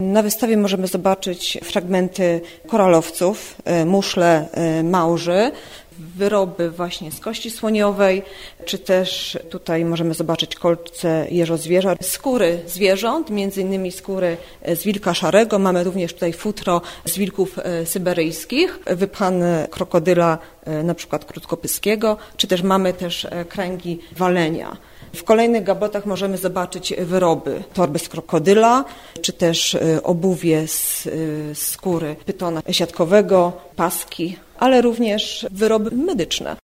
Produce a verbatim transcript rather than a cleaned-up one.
Na wystawie możemy zobaczyć fragmenty koralowców, muszle małży, wyroby właśnie z kości słoniowej, czy też tutaj możemy zobaczyć kolce jeżozwierza, skóry zwierząt, między innymi skóry z wilka szarego. Mamy również tutaj futro z wilków syberyjskich, wypchane krokodyla na przykład krótkopyskiego, czy też mamy też kręgi walenia. W kolejnych gablotach możemy zobaczyć wyroby, torby z krokodyla, czy też obuwie z skóry pytona siatkowego, paski, ale również wyroby medyczne.